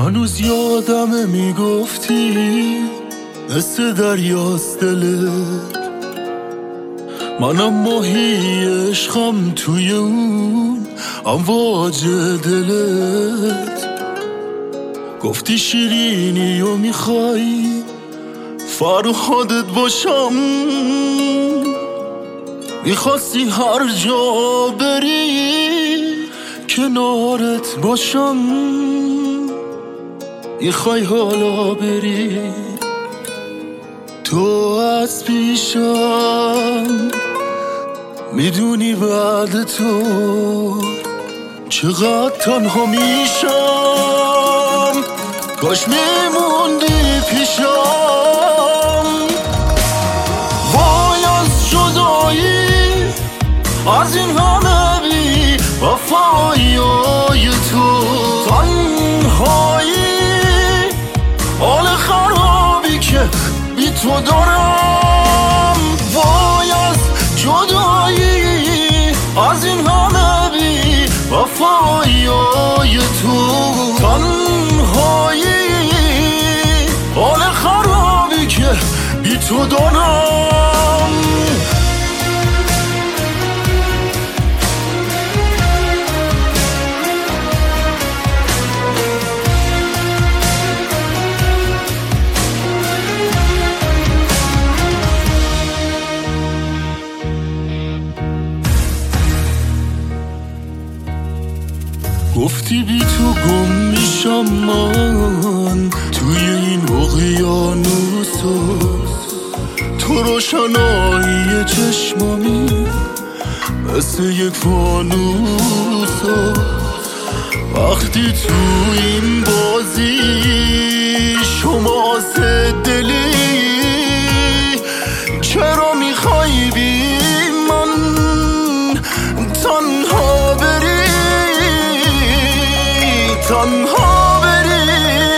هنوز یادمه میگفتی مثل دریاست دلت، منم ماهی عشقم توی اون امواج دلت. گفتی شیرینی و میخوای فرهادت باشم، میخواستی هر جا بری کنارت باشم، میخوای حالا بری تو از پیشم، میدونی بعد تو چقدر تنها میشم، کاش میموندی پیشم. وای از جدایی، از این همه بی وفایی تو، تنهایی حال خرابی که بی تو دارم. وای از جدایی، از این همه بی وفایی تو، تنهایی حال خرابی که بی تو دارم. گفتی بی تو گم میشم من توی این اقیانوسا، تو روشنایی چشمامی مثل یک فانوسا. وقتی تو این بازی شما دلی، چرا میخوای بی من تنها بری، تنها بری؟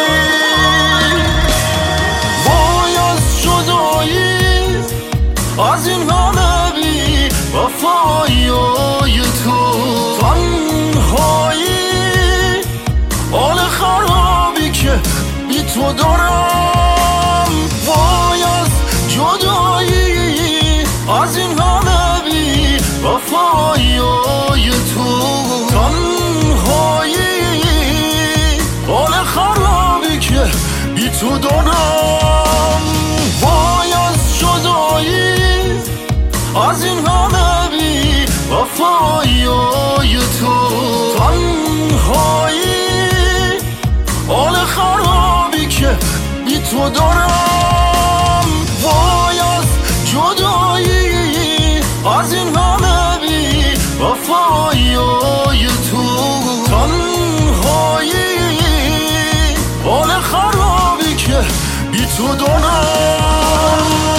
وای از جدایی، از این همه بی وفایی تو، تنهایی حال خرابی که بی تو دارم. وای از جدایی، از این همه بی وفایی تو، تنهایی حال خرابی که بی تو دارم. وای از جدایی، از این همه بی وفایی تو، تنهایی حال خرابی که بی تو دارم. وای از جدایی، از این همه بی وفایی تو، تنهایی حال خرابی که بی تو دارم.